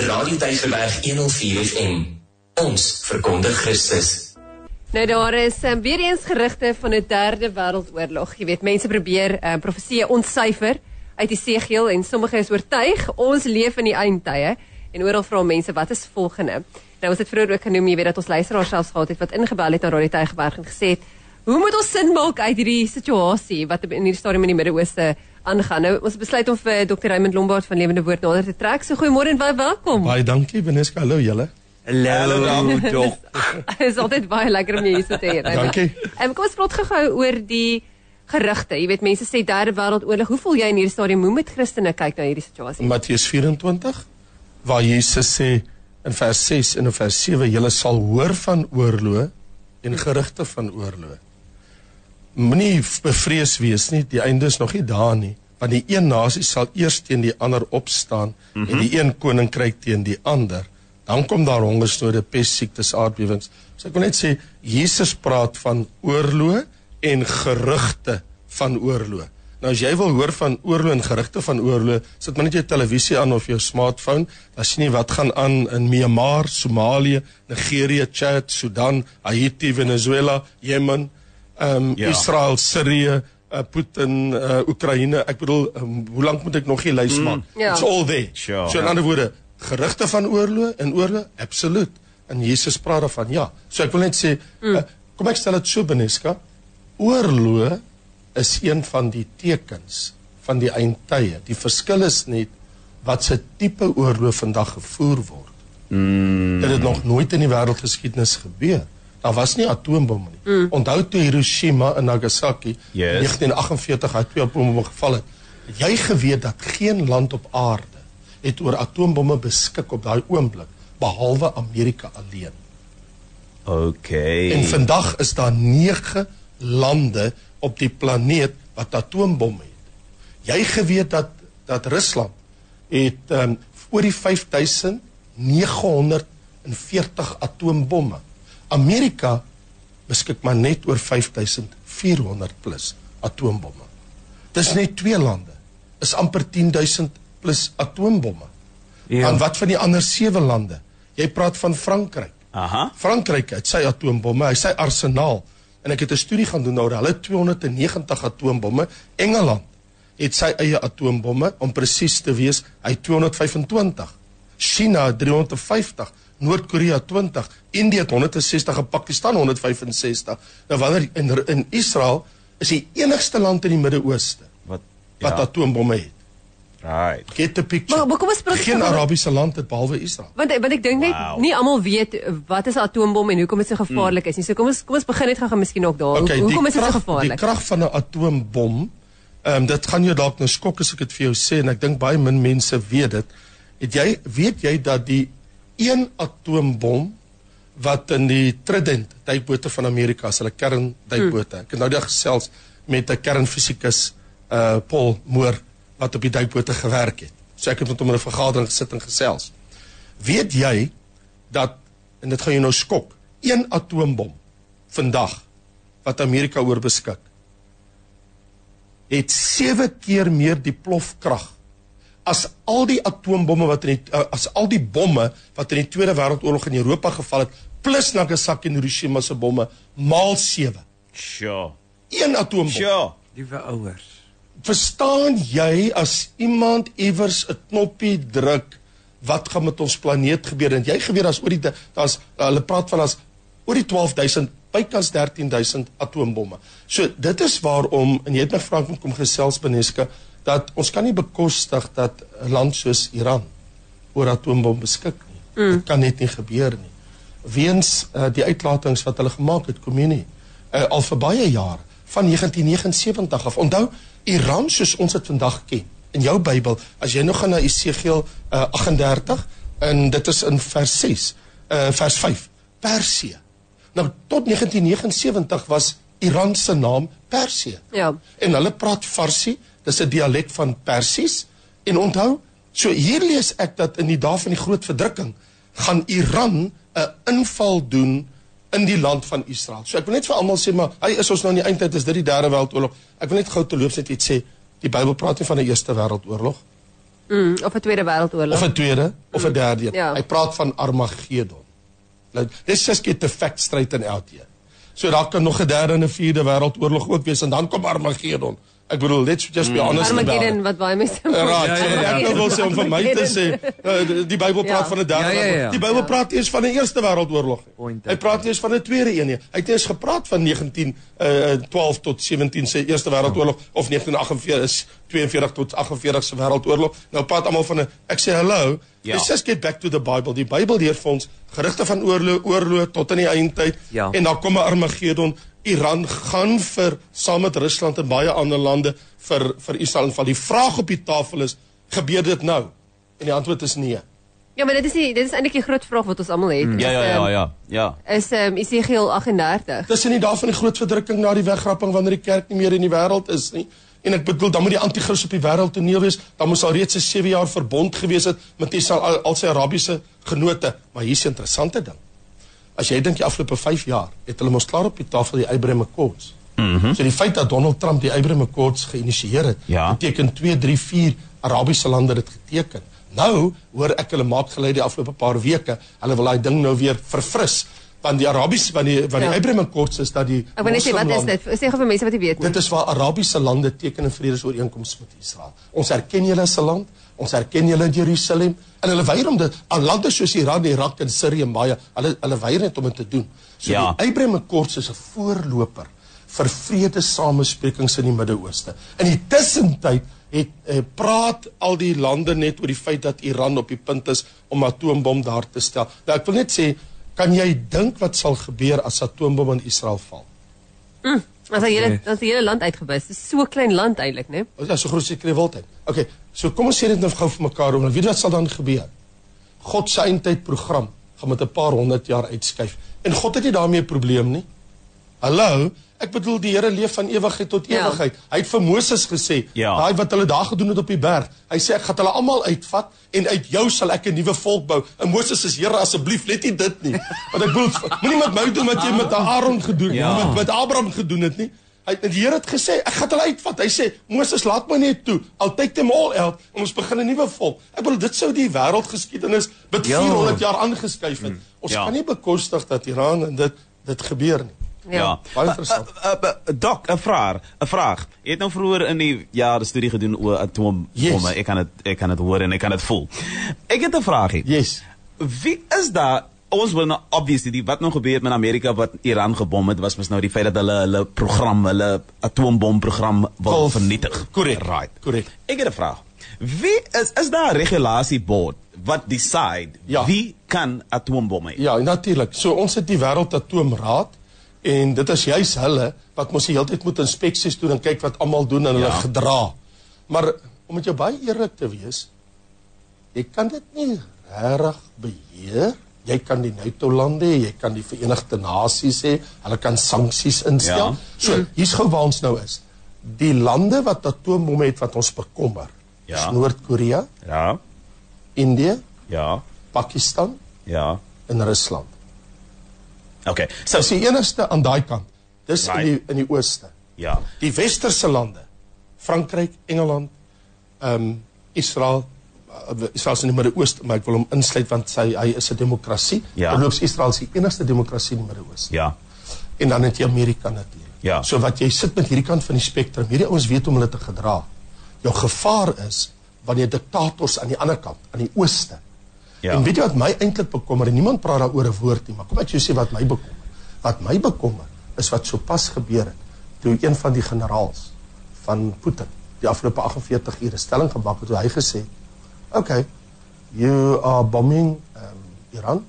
Radio Tygerberg 104 FM. Ons verkondig Christus. Nou daar is weer eens gerugte van 'n derde wêreldoorlog. Jy weet, mense probeer profeseë ontsyfer uit die Esegiel en sommige is oortuig, ons leef in die eindtye en oral vra mense, wat is volgende? Nou ons het vroeër ook genoem, jy weet dat ons luisteraars selfs gehad het wat ingebel het na Radio Tygerberg en gesê het, hoe moet ons sin maak uit hierdie situasie wat in hierdie stadium in die Midde-Ooste aangaan? Nou ons besluit om vir Dr. Raymond Lombard van Lewende Woord nader te trek. So goeiemôre en baie welkom. Baie dankie, Beneska. Hallo julle. Hallo, Dok. Het is altyd baie lekker om jy hier so te hê. Dankie. Kom ons praat gou oor die gerugte. Jy weet, mense sê derde wêreldoorlog. Hoe voel jy in hierdie stadium? Hoe moet Christene kyk na hierdie situasie? Matteus 24, waar Jesus sê in vers 6 en in vers 7, julle sal hoor van oorloë en gerugte van oorloë. Moenie bevrees wees nie, die einde is nog nie daar nie, want die een nasie sal eers teen die ander opstaan en die een koninkryk teen die ander. Dan kom daar hongersnode, pes, siektes, aardbewings. So ek wil net sê, Jesus praat van oorloë en gerugte van oorloë. Nou as jy wil hoor van oorloë en gerugte van oorloë, sit maar net jou televisie aan of jou smartphone, dan sien jy wat gaan aan in Myanmar, Somalië, Nigerië, Chad, Sudan, Haiti, Venezuela, Jemen, Israel, Syrië, Putin, Oekraïne. Ek bedoel, hoe lank moet ek nog die lys maak? It's all there. Sure. So in ander woorde, gerugte van oorloë en oorloë, absoluut. En Jesus praat daarvan, ja. So ek wil net sê, kom ek stel dit so, Beneska, oorloë is een van die tekens van die eindtye. Die verskil is net wat se tipe oorlog vandag gevoer word. Dit het nog nooit in die wêreldgeskiedenis gebeur. Daar was nie atoombomme nie. Onthou toe Hiroshima en Nagasaki in 1948 uit 2 atoombomme geval het. Het jy geweet dat geen land op aarde het oor atoombomme beskik op daai oomblik, behalwe Amerika alleen. Okay. En vandag is daar 9 lande op die planeet wat atoombomme het. Jy geweet dat Rusland het oor die 5940 atoombomme. Amerika beskik maar net oor 5400 plus atoombomme. Dis net 2 lande. Is amper 10.000 plus atoombomme. En wat van die ander 7 lande? Jy praat van Frankryk. Frankryk het sy atoombomme, hy sy arsenaal. En ek het 'n studie gaan doen oor hulle 290 atoombomme. Engeland het sy eie atoombomme, om presies te wees, hy 225. China 350, Noord-Korea 20, India 160 en Pakistan 165. Nou wanneer in Israel is die enigste land in die Midde-Ooste wat atoombomme het. Right. Get the picture. Maar kom ons praat geen Arabiese land het behalwe Israel. Want ek dink net nie almal weet wat is 'n atoombom en hoekom dit so gevaarlik is nie. So kom ons begin net gou miskien ook daar. Okay, hoekom is dit so gevaarlik? Die krag van 'n atoombom, dit gaan jou dalk nou skok as ek dit vir jou sê, en ek dink baie min mense weet dit. Weet jy dat die een atoombom wat in die Trident duikbote van Amerika, as hulle kernduikbote, ek het nou daar gesels met 'n kernfisikus, Paul Moore, wat op die duikbote gewerk het. So ek het met hom in 'n vergadering gesit en gesels. Weet jy dat, en dit gaan jou nou skok, 1 atoombom vandag wat Amerika oor beskik, het 7 keer meer die plofkrag as al die atoombomme as al die bomme wat in die Tweede Wêreldoorlog in Europa geval het, plus Nagasaki en Hiroshima se bomme, maal 7. Sure. 1 atoombom. Sure. Liewe ouers. Verstaan jy as iemand iewers 'n knoppie druk, wat gaan met ons planeet gebeur? En jy geweet as hulle praat van as oor die 12.000, bykans 13.000 atoombomme. So dit is waarom, en jy het my Frank kom gesels, Beneska, dat ons kan nie bekostig dat 'n land soos Iran oor atoombom beskik nie. Dit kan net nie gebeur nie. Weens die uitlatings wat hulle gemaak het, Khomeini, al vir baie jare, van 1979 af. Onthou, Iran soos ons het vandag ken, in jou Bybel, as jy nog gaan na Esegiel 38, en dit is in vers 6, vers 5, Persië. Nou, tot 1979 was Iran se naam Persië. Ja. En hulle praat Farsi, dis 'n dialek van Persies, en onthou, so hier lees ek dat in die dae van die groot verdrukking, gaan Iran 'n inval doen in die land van Israel. So ek wil net vir almal sê, maar hy is ons nou in die eindtyd, is dit die derde wêreldoorlog. Ek wil net gou terloops net iets sê, die Bybel praat nie van 'n eerste wêreldoorlog. Of 'n Tweede Wêreldoorlog. of 'n tweede of 'n derde een. Ja. Hy praat van Armageddon. Like, let's just get the facts straight and out here. So daar kan nog 'n derde en 'n vierde wêreldoorlog ook wees en dan kom Armageddon. Ek bedoel, let's just be honest about Armageddon it. wat baie mense Right, so ek wil sê om vir my te sê, die Bybel praat Ja. van 'n derde Ja. wêreldoorlog. Die Bybel praat eers van 'n eerste wêreldoorlog. Point Hy praat eers van 'n tweede een nie. Hy het eers gepraat van 1912 tot 17 se Eerste Wêreldoorlog of 1948 is 42 tot 48 se Wêreldoorlog. Nou praat almal van 'n ek sê hallo, Ja. let's just get back to the Bible. Die Bybel leer vir ons gerigte van oorlog tot in die eindtyd Ja. en dan kom 'n Armageddon. Iran gaan saam met Rusland en baie ander lande vir Israel inval. Die vraag op die tafel is, gebeur dit nou? En die antwoord is nee. Ja, maar dit is eintlik die groot vraag wat ons almal het. Ja. Is Esegiel 38. Dis nie daarvan die groot verdrukking na die wegrapping wanneer die kerk nie meer in die wêreld is nie. En ek bedoel, dan moet die anti-kris op die wêreld toneel wees. Dan moes al reeds 'n 7 jaar verbond gewees het met Israel al sy Arabiese genote. Maar hier's 'n interessante ding. As jy dink die afgelope 5 jaar het hulle mos klaar op die tafel die Abraham Accords. So die feit dat Donald Trump die Abraham Accords geïnisieer het, Ja. beteken 2, 3, 4 Arabiese lande dit geteken. Nou hoor ek hulle maak gelei die afgelope paar weke, hulle wil daai ding nou weer verfris. Want die Arabiese van die Abraham Accords is dat die Ek wil net sê, wat is moslimlande- dit? Sê gou vir mense wat jy weet nie. Dit is waar Arabiese lande teken 'n vredesooreenkoms met Israel. Ons erken julle as 'n land, ons erken julle in Jerusalem en hulle weier om dit aan lande soos Iran, Irak en Sirië en baie, hulle weier net om dit te doen. So Ja. die Abraham Accords is 'n voorloper vir vredesamesprekings in die Midde-Ooste. In die tussentyd praat al die lande net oor die feit dat Iran op die punt is om 'n atoombom daar te stel. Nou ek wil net sê, kan jy dink wat sal gebeur as atoombom in Israel val? As die hele land uitgewys. Dis so 'n klein land eintlik, né? Ja, so groot as die Kreewildheid. Okay, so kom ons sê dit nou gou vir mekaar, want weet jy wat sal dan gebeur? God se eindtydprogram gaan met 'n paar 100 jaar uitskuif. En God het nie daarmee 'n probleem nie. Hallo, ek bedoel die Here leef van ewigheid tot Ja. ewigheid. Hy het vir Moses gesê, Ja. daai wat hulle daar gedoen het op die berg. Hy sê ek gaan hulle almal uitvat en uit jou sal ek 'n nuwe volk bou. En Moses sê, Here, asseblief, net nie dit nie. Want ek bedoel, moenie met my doen wat jy met Aaron gedoen het, Ja. met Abraham gedoen het nie. Die Here het gesê, ek gaan hulle uitvat. Hy sê, Moses, laat my net toe. I'll take them all out en ons begin 'n nuwe volk. Ek bedoel, dit sou die wêreldgeskiedenis met 400 jaar aangeskuif het. Ons Ja. kan nie bekostig dat Iran en dit gebeur nie. Ja. Baie interessant. Doc, 'n vraag. Jy het nou vroeër in die jare studie gedoen oor atoombomme. Yes. Ek kan dit hoor en ek kan dit voel. Ek het 'n vraagie. Yes. Wie is daar? Ons wil nou obviously wat nou gebeur met Amerika wat Iran gebom het was mos nou die feit dat hulle atoombomprogram wil vernietig. Korrek. Right. Korrek. Ek het 'n vraag. Wie is daar 'n regulasiebord wat decide Ja. wie kan atoombomme hê? Ja, natuurlik. So ons het die Wêreldatoomraad en dit is juis hulle wat mos die hele tyd moet inspeksies doen en kyk wat almal doen en hulle Ja. gedra. Maar om met jou baie eerlik te wees, jy kan dit nie regtig beheer. Jy kan die NATO-lande hê, jy kan die Verenigde Nasies hê, hulle kan sanksies instel. Ja. So, hier's gou waar ons nou is. Die lande wat atoombomme het wat ons bekommer, Ja. is Noord-Korea, Ja. Indië, Ja. Pakistan Ja. en Rusland. Okay. So Dis die enigste aan daai kant. Dis Right. in die ooste. ja. Die westerse lande, Frankryk, Engeland, Israel, Israel is in die Midde-Ooste, maar ek wil hom insluit want hy is 'n demokrasie. Ja. Terloops, Israel is die enigste demokrasie in die Midde-Ooste. Ja. En dan het jy Amerika natuurlik. Ja. So wat jy sit met hierdie kant van die spektrum, hierdie ouens weet om hulle te gedra. Jou gevaar is wanneer diktators aan die ander kant, aan die ooste. Ja. En weet jy wat my eintlik bekommer? En niemand praat daaroor 'n woord nie, maar kom ek jou sê wat my bekommer. Wat my bekommer is wat sopas gebeur het toe een van die generaals van Putin die afgelope 48 ure stelling gemaak het toe hy gesê, "Okay, you are bombing Iran,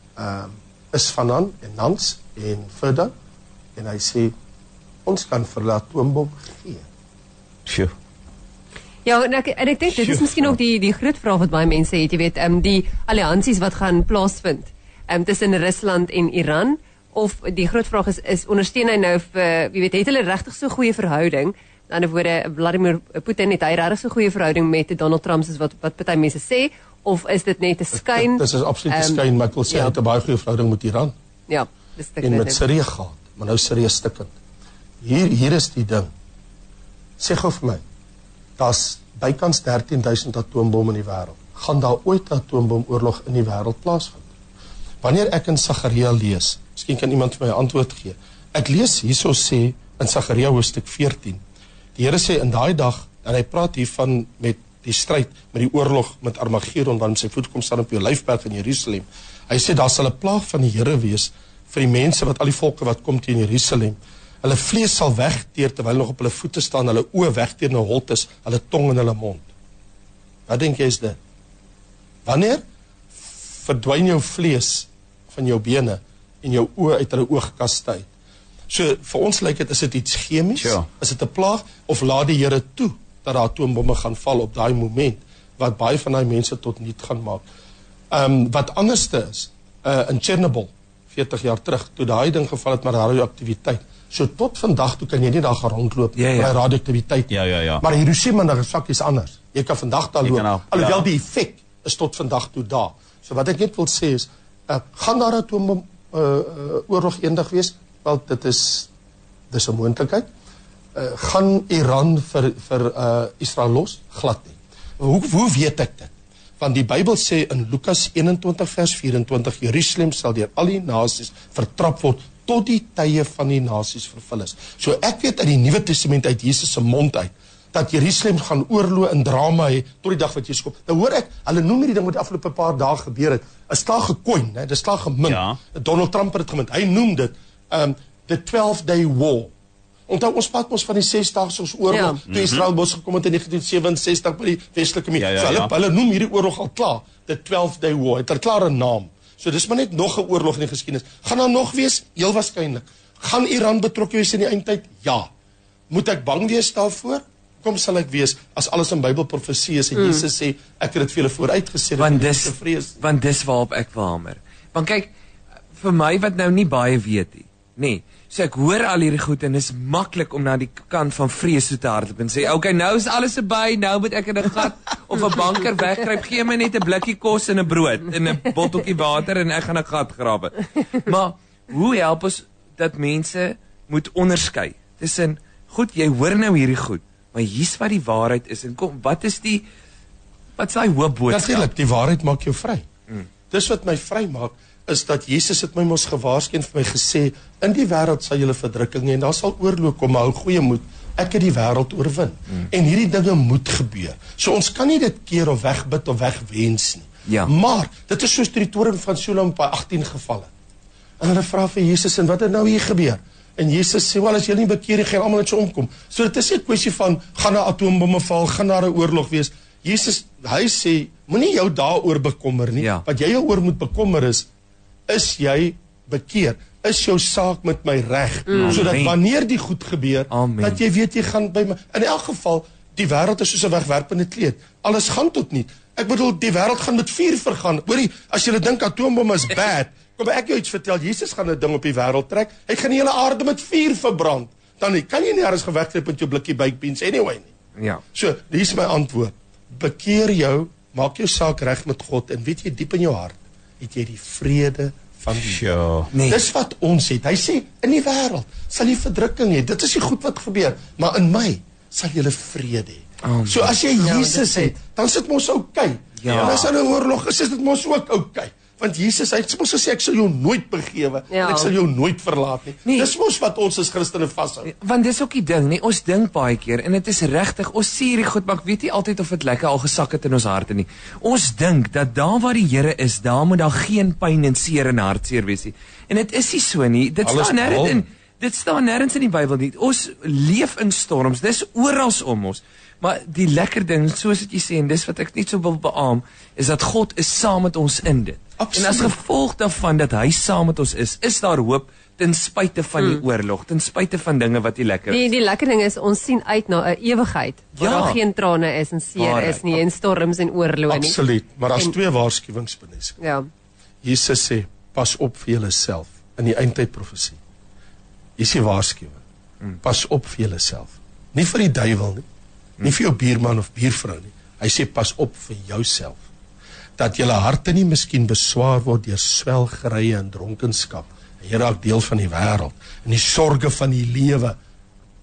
is vanaan en Nans en verder." En hy sê, "Ons kan vir hulle atoombom gee." Phew. Ja, en ek dink dit is miskien ook die groot vraag wat baie mense het, jy weet, die alliansies wat gaan plaasvind tussen Rusland en Iran, of die groot vraag is ondersteun hy nou vir, jy weet, het hulle regtig so goeie verhouding? In ander woorde, Vladimir Putin het hy regtig so goeie verhouding met Donald Trump soos wat party mense sê, of is dit net 'n skyn? Dis is absoluut 'n skyn, maar ek wil sê hy het 'n baie goeie verhouding met Iran Ja, dis dit. en met Sirië gehad, maar nou Sirië stikkend. Hier is die ding. Sê gou vir my, daar's bykans 13.000 atoombom in die wêreld. Gaan daar ooit 'n atoombom-oorlog in die wêreld plaasvind? Wanneer ek in Sagaria lees, miskien kan iemand vir my 'n antwoord gee. Ek lees hierso sê in Sagaria hoofstuk 14. Die Here sê in daai dag, en hy praat hiervan met die stryd, met die oorlog met Armageddon, wanneer sy voet kom staan op die Olyfberg in Jerusalem. Hy sê daar sal 'n plaag van die Here wees vir die mense wat al die volke wat kom teen Jerusalem. Hulle vlees sal wegteer terwyl hulle nog op hulle voete staan, hulle oë wegteer na holtes, hulle tong in hulle mond. Wat dink jy is dit? Wanneer verdwyn jou vlees van jou bene en jou oë uit hulle oogkaste uit? So vir ons lyk dit, is dit iets chemies? Ja. Is dit 'n plaag of laat die Here toe dat daar atoombomme gaan val op daai moment wat baie van daai mense tot niet gaan maak? Wat anderste is, in Chernobyl 40 jaar terug, toe daai ding geval het met radioaktiwiteit. So tot vandag toe kan jy nie daar gaan rondloop met radioaktiwiteit. Ja. Maar Hiroshima en Nagasaki is anders. Jy kan vandag daar loop. Alhoewel die effek is tot vandag toe daar. So wat ek net wil sê is, gaan daar 'n atoombom oorlog eendag wees? Wel, dis 'n moontlikheid. Gaan Iran vir Israel los? Glad nie. Hoe weet ek dit? Want die Bybel sê in Lukas 21 vers 24, Jerusalem sal deur al die nasies vertrap word tot die tye van die nasies vervul is. So ek weet uit die Nuwe Testament uit Jesus se mond uit dat Jerusalem gaan oorlog en drama hê tot die dag wat Jesus kom. Nou hoor ek, hulle noem hierdie ding wat die afgelope paar dae gebeur het, 'n slag gekoin, hè, dis slag gemint. Ja. Donald Trump het dit gemint. Hy noem dit the 12-day war. Onthou ons praat ons van die 6-daagse oorlog toe Israel mos gekom het in 1967 by die Westelike Muur. So hulle noem hierdie oorlog al klaar the 12-day war. Het 'n klare naam. So dis maar net nog 'n oorlog in die geskiedenis. Gaan daar nog wees? Heel waarskynlik. Gaan Iran betrokke wees in die eindtyd? Ja. Moet ek bang wees daarvoor? Kom sal ek wees as alles in Bybelprofesie is en Jesus sê ek het dit vir julle vooruitgesê want dis waarop ek wil hamer. Want kyk, vir my wat nou nie baie weet nie. So ek hoor al hierdie goed en is maklik om na die kant van vrees toe te hardloop en sê, okay, nou is alles verby, nou moet ek in 'n gat of 'n banker wegkruip, gee my net 'n blikkie kos en 'n brood en 'n botteltjie water en ek gaan 'n gat grawe. Maar hoe help ons dat mense moet onderskei tussen, goed, jy hoor nou hierdie goed, maar hier's wat die waarheid is en kom, wat is daai hoop boodskap? Natuurlik, die waarheid maak jou vry. Dis wat my vry maak, is dat Jesus het my mos gewaarsku en vir my gesê, in die wêreld sal julle verdrukking hê en daar sal oorlog kom, maar hou goeie moed, ek het die wêreld oorwin. En hierdie dinge moet gebeur. So ons kan nie dit keer of wegbid of wegwens nie. Ja. Maar dit is soos die toring van Siloam by 18 gevalle. En hulle vra vir Jesus, en wat het nou hier gebeur? En Jesus sê, wel, as julle nie bekeer, gaan almal net so omkom. So dit is nie 'n kwessie van, gaan daar atoombomme val, gaan daar 'n oorlog wees. Jesus, hy sê, moenie jou daaroor bekommer nie. Wat jy jou oor moet bekommer is jy bekeer? Is jou saak met my reg? Sodat wanneer die goed gebeur, dat jy weet jy gaan by my. In elk geval, die wêreld is soos 'n wegwerpende kleed. Alles gaan tot niet. Ek bedoel, die wêreld gaan met vuur vergaan. Hoorie, as jy dink atoombomme is bad, kom ek jou iets vertel. Jesus gaan 'n ding op die wêreld trek. Hy gaan die hele aarde met vuur verbrand. Dan kan jy nie eers gewegkruip met jou blikkie baked beans anyway nie. Ja. So, hier is my antwoord. Bekeer jou, maak jou saak reg met God en weet jy diep in jou hart het jy die vrede van die Dis wat ons het. Hy sê, in die wêreld sal jy verdrukking hê. Dit is die goed wat gebeur, maar in my sal jy vrede hê. So as jy Jesus het, dan sit mos okay. En as 'n oorlog is dit mos ook okay. Want Jesus hy het mos gesê ek sal jou nooit begewe en ek sal jou nooit verlaat nie. Dis mos wat ons as Christene vashou. Want dis ook die ding, nie? Ons dink baie keer en dit is regtig, ons sê hierdie goed, maar ek weet nie altyd of dit lekker al gesak het in ons harte nie. Ons dink dat daar waar die Here is, daar moet daar geen pyn en seer en hartseer wees nie. En dit is nie so nie. Dit staan nêrens in die Bybel nie. Ons leef in storms. Dis oral om ons. Maar die lekker ding, soos wat jy sê, en dis wat ek net so wil beamoen, is dat God is saam met ons in dit. Absoluut. En as gevolg daarvan dat hy saam met ons is daar hoop ten spyte van die oorlog, ten spyte van dinge wat nie lekker is. Die lekker ding is, ons sien uit na 'n ewigheid, waar daar geen trane is en seer is nie, en storms en oorloë nie. Absoluut, maar daar's 2 waarskuwings. Ja. Jesus sê, pas op vir julleself, in die eindtydprofesie. Hier is die waarskuwing. Pas op vir julleself. Nie vir die duiwel nie, nie vir jou buurman of buurvrou nie. Hy sê, pas op vir jouself. Dat julle harte nie miskien beswaar word deur swelgerye en dronkenskap. Jy raak deel van die wêreld en die sorge van die lewe.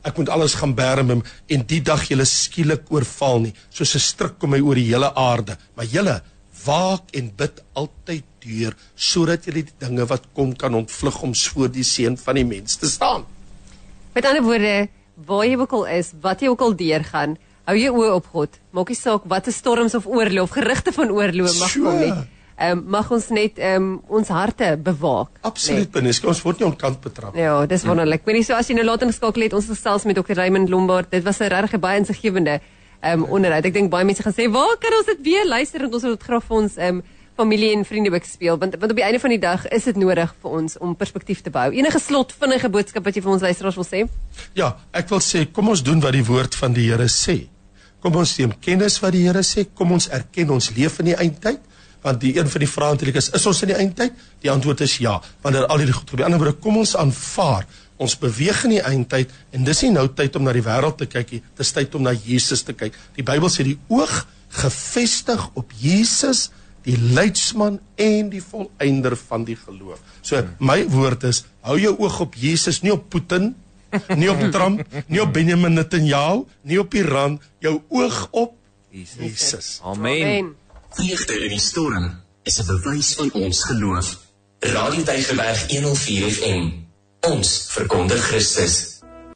ek moet alles gaan bære en die dag julle skielik oorval nie, soos 'n stryk kom my oor die hele aarde, maar julle waak en bid altyd deur, sodat julle die dinge wat kom kan ontvlug om voor die seun van die mens te staan. Met ander woorde, waar jy ook al is, wat jy ook al deurgaan, hou jou oë op God. Maak nie saak wat 'n storms of oorlog of gerugte van oorlog mag kom nie. Mag ons net ons harte bewaak. Absoluut, Beneske, ons word nie onkant betrap. Ja, dis wonderlik. Weet jy, so as jy nou later geskakel het, ons gesels met Dr. Raymond Lombard. Dit was 'n regtig baie insiggewende onderhoud. Ek dink baie mense gaan sê, "Waar kan ons dit weer luister?" En ons wil dit graag vir ons familie en vriende ook speel, want op die einde van die dag is dit nodig vir ons om perspektief te bou. Enige slot vinnige boodskap wat jy vir ons luisteraars wil sê? Ja, ek wil sê, kom ons doen wat die woord van die Here sê. Kom ons neem kennis wat die Here sê, kom ons erken ons leef in die eindtyd, want die een van die vrae natuurlik is ons in die eindtyd? Die antwoord is ja, wanneer al hierdie goed gebeur. Aan die ander bodre, kom ons aanvaar, ons beweeg in die eindtyd, en dis nie nou tyd om na die wêreld te kyk nie, dis tyd om na Jesus te kyk. Die Bybel sê die oog gefestig op Jesus, die leidsman en die volëinder van die geloof. So my woord is, hou jou oog op Jesus, nie op Putin, nie op Trump, nie op Benjamin Netanyahu, nie op Iran, jou oog op Jesus. Amen. Vreugde in die storm is 'n bewys van ons geloof. Radio Tygerberg 104 FM. Ons verkondig Christus.